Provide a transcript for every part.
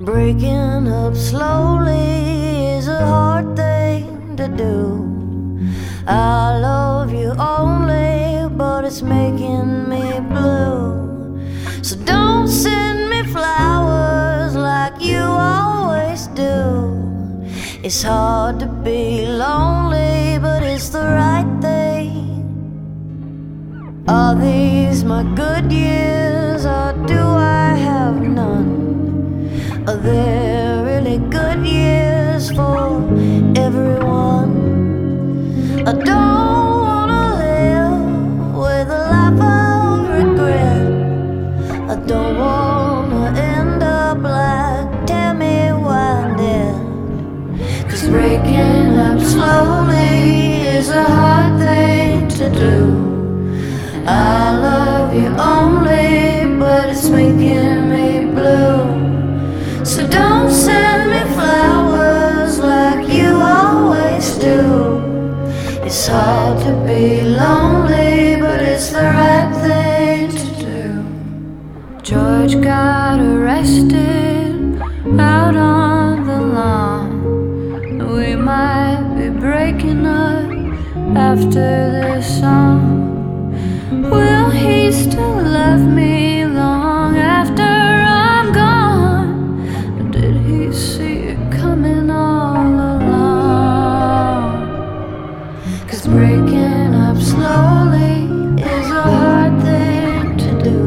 Breaking up slowly is a hard thing to do. I love you only, but it's making me blue. So don't send me flowers like you always do. It's hard to be lonely, but it's the right thing. Are these my good years, or do I have none? Are there really good years for everyone? I don't wanna live with a life of regret. I don't wanna end up like Tammy Wynette. 'Cause breaking up slowly is a hard thing to do. I love you only, but it's making me blue. So don't send me flowers like you always do. It's hard to be lonely, but it's the right thing to do. George got arrested out on the lawn. We might be breaking up after this song. Will he still love me long after I'm gone? Or did he see it coming all along? 'Cause breaking up slowly is a hard thing to do.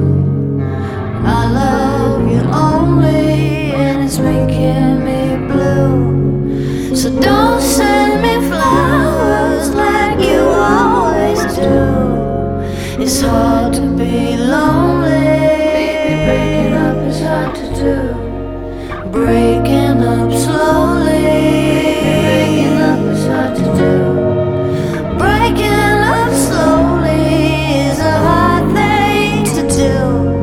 I love you only, and it's making me blue. So don't send me flowers like you always do. It's hard to be lonely. Breaking up is hard to do. Breaking up slowly. Breaking up is hard to do. Breaking up slowly is a hard thing to do.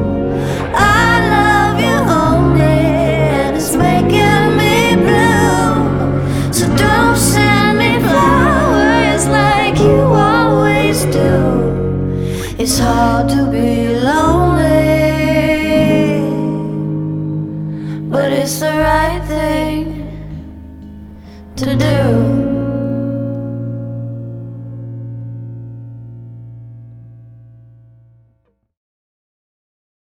I love you only, and it's making me blue. So don't send me flowers like you always do. It's hard to be lonely, but it's the right thing to do.